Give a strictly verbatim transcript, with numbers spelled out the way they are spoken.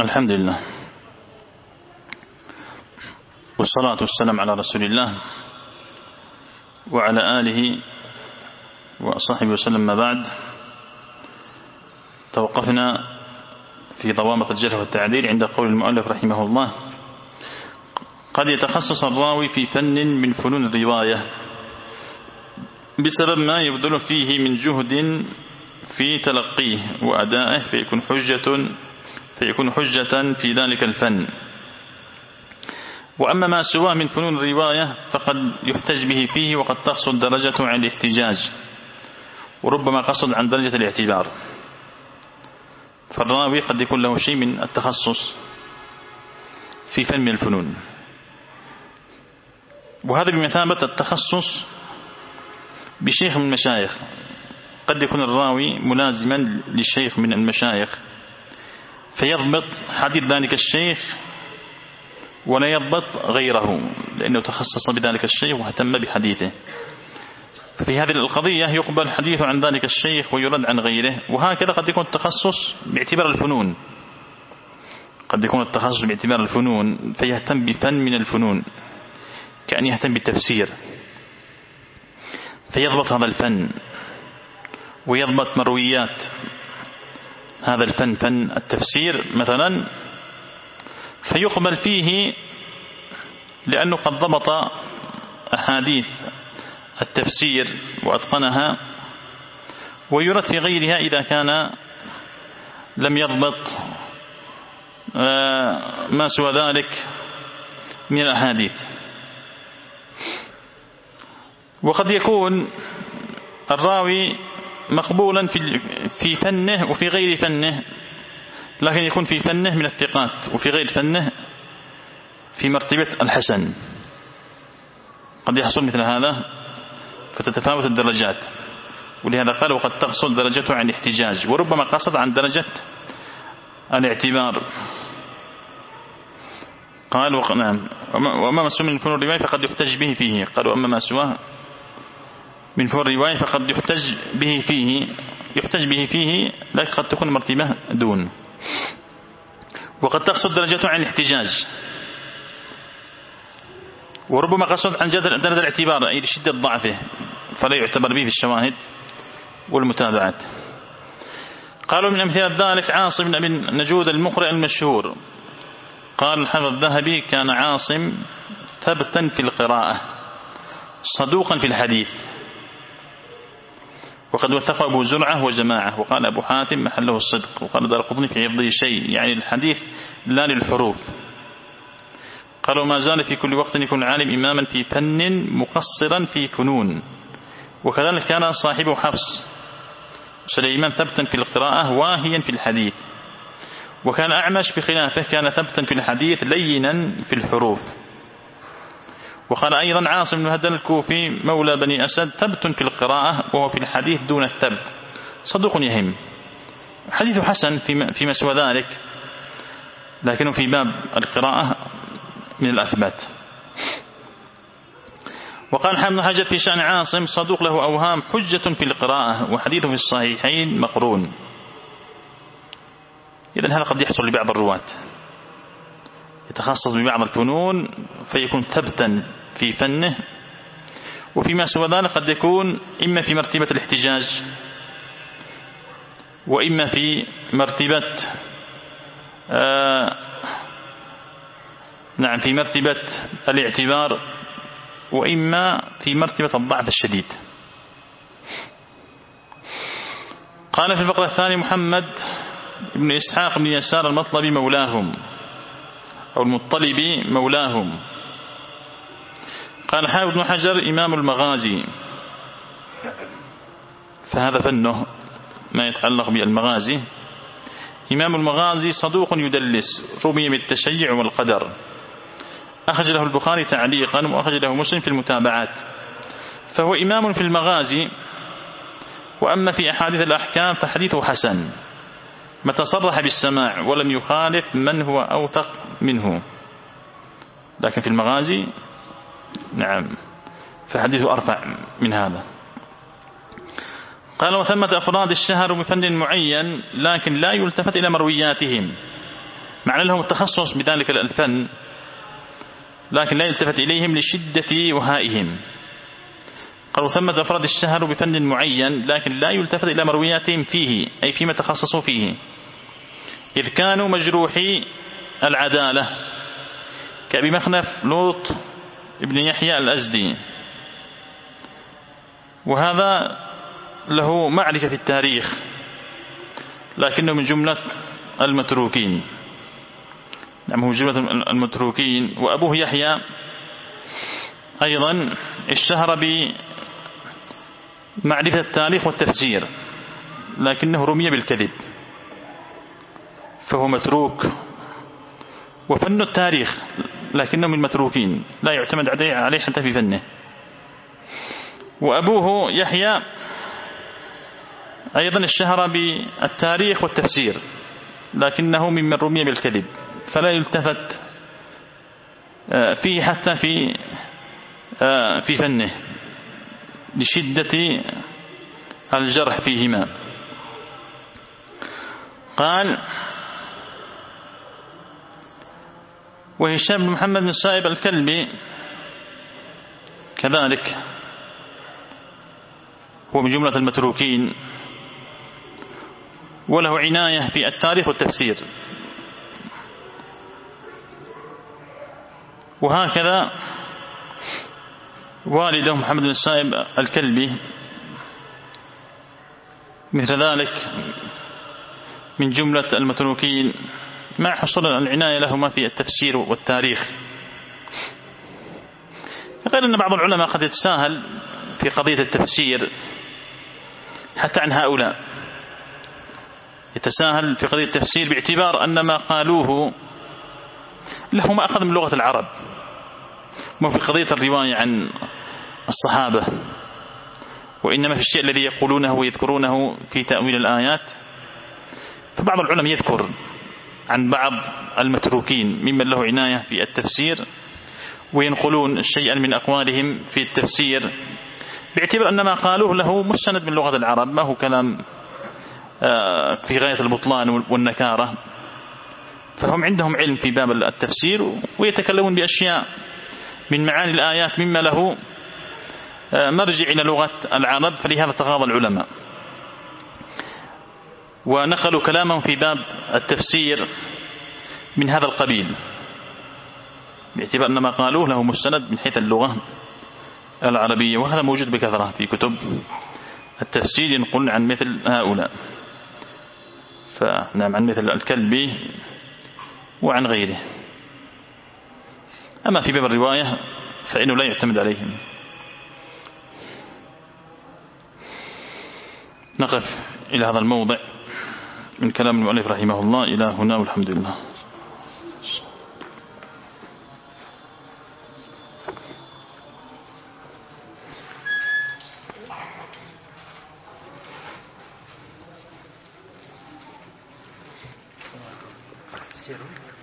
الحمد لله والصلاة والسلام على رسول الله وعلى آله وصحبه وسلم. ما بعد، توقفنا في ضوابط الجرح والتعديل عند قول المؤلف رحمه الله: قد يتخصص الراوي في فن من فنون الرواية بسبب ما يبذل فيه من جهد في تلقيه وأدائه فيكون حجة فيكون حجة في ذلك الفن. وأما ما سواه من فنون الرواية فقد يحتج به فيه، وقد تقصد درجة عن الاحتجاج وربما قصد عن درجة الاعتبار. فالراوي قد يكون له شيء من التخصص في فن من الفنون، وهذا بمثابة التخصص بشيخ من المشايخ. قد يكون الراوي ملازما لشيخ من المشايخ فيضبط حديث ذلك الشيخ ولا يضبط غيره، لأنه تخصص بذلك الشيخ واهتم بحديثه. ففي هذه القضية يقبل حديث عن ذلك الشيخ ويرد عن غيره. وهكذا قد يكون التخصص باعتبار الفنون، قد يكون التخصص باعتبار الفنون فيهتم بفن من الفنون، كأن يهتم بالتفسير فيضبط هذا الفن ويضبط مرويات هذا الفن، فن التفسير مثلا، فيقبل فيه لأنه قد ضبط أحاديث التفسير وأتقنها، ويرد في غيرها إذا كان لم يضبط ما سوى ذلك من الأحاديث. وقد يكون الراوي مقبولا في في فنه وفي غير فنه، لكن يكون في فنه من الثقات وفي غير فنه في مرتبة الحسن. قد يحصل مثل هذا فتتفاوت الدرجات، ولهذا قال: وقد تقصد درجته عن الاحتجاج وربما قصد عن درجة الاعتبار. قال: نعم، وأما ما سوى من فنون الرواية فقد يحتج به فيه. قال: وأما ما سوى من فنون الرواية فقد يحتج به فيه يحتج به فيه لكن قد تكون مرتبة دون. وقد تقصد درجته عن الاحتجاج وربما قصد عن درجة الاعتبار، أي لشدة ضعفه فلا يعتبر به في الشواهد والمتابعات. قالوا: من أمثلة ذلك عاصم بن نجود المقرئ المشهور. قال الحافظ الذهبي: كان عاصم ثبتا في القراءة صدوقا في الحديث، وقد وثق أبو زرعة وجماعة. وقال أبو حاتم: محله الصدق. وقال دارقطني في حفظه شيء، يعني الحديث لا للحروف. قالوا: ما زال في كل وقت يكون عالم إماما في فن مقصرا في فنون. وكذلك كان صاحبه حفص سليمان ثبتا في القراءة واهيا في الحديث. وكان أعمش بخلافه كان ثبتا في الحديث لينا في الحروف. وقال أيضا عاصم بن هدن الكوفي مولى بني أسد: ثبت في القراءة وهو في الحديث دون الثبت، صدوق يهم. حديث حسن فيما سوى ذلك، لكنه في باب القراءة من الأثبات. وقال حامد بن حجر في شأن عاصم: صدوق له أوهام حجة في القراءة وحديثه في الصحيحين مقرون. إذن هذا قد يحصل لبعض الرواة، يتخصص ببعض الفنون فيكون ثبتا في فنه، وفيما سوى ذلك قد يكون إما في مرتبة الاحتجاج وإما في مرتبة آه نعم في مرتبة الاعتبار، وإما في مرتبة الضعف الشديد. قال في الفقرة الثانية: محمد بن إسحاق بن يسار المطلبي مولاهم أو المطلبي مولاهم. قال حافظ بن حجر: إمام المغازي. فهذا فنه ما يتعلق بالمغازي. إمام المغازي صدوق يدلس، رمي بالتشيع والقدر. أخرج له البخاري تعليقا وأخرج له مسلم في المتابعات. فهو إمام في المغازي. وأما في أحاديث الأحكام فحديثه حسن متى صرح بالسماع ولم يخالف من هو أوثق منه، لكن في المغازي نعم فحديثه أرفع من هذا. قال: وثمة أفراد الشهر بفن معين لكن لا يلتفت إلى مروياتهم، مع أن لهم التخصص بذلك الفن، لكن لا يلتفت إليهم لشدة وهائهم. قالوا ثمة أفراد الشهر بفن معين، لكن لا يلتفت إلى مروياتهم فيه، أي فيما تخصصوا فيه، إذ كانوا مجروحي العدالة كأبي مخنف لوط ابن يحيى الأزدي، وهذا له معرفة في التاريخ لكنه من جملة المتروكين. نعم هو جملة المتروكين. وأبوه يحيى أيضا اشتهر بمعرفة التاريخ والتفسير، لكنه رمي بالكذب فهو متروك، وفن التاريخ لكنه من المتروكين لا يعتمد عليه حتى في فنه. وأبوه يحيى أيضا اشتهر بالتاريخ والتفسير، لكنه ممن رمي بالكذب فلا يلتفت فيه حتى في في فنه لشدة الجرح فيهما. قال: وهشام بن محمد بن سائب الكلبي كذلك هو من جملة المتروكين، وله عناية في التاريخ والتفسير. وهكذا والده محمد بن سائب الكلبي مثل ذلك من جملة المتروكين، مع حصول العناية لهما في التفسير والتاريخ. غير أن بعض العلماء قد يتساهل في قضية التفسير حتى عن هؤلاء، يتساهل في قضية التفسير باعتبار أن ما قالوه له ما أخذ من لغة العرب، ما في قضية الرواية عن الصحابة، وإنما في الشيء الذي يقولونه ويذكرونه في تأويل الآيات. فبعض العلماء يذكر عن بعض المتروكين ممن له عناية في التفسير وينقلون شيئا من أقوالهم في التفسير باعتبار أن ما قالوه له مستند من لغة العرب، ما هو كلام في غاية البطلان والنكارة. فهم عندهم علم في باب التفسير ويتكلمون بأشياء من معاني الآيات مما له مرجع إلى لغة العرب، فلهذا تغاضى العلماء ونقلوا كلامهم في باب التفسير من هذا القبيل باعتبار أن ما قالوه له مستند من حيث اللغة العربية. وهذا موجود بكثرة في كتب التفسير، ينقل عن مثل هؤلاء، فنعم عن مثل الكلبي وعن غيره. أما في باب الرواية فإنه لا يعتمد عليهم. نقف إلى هذا الموضع من كلام المؤلف رحمه الله إلى هنا، والحمد لله. Zero.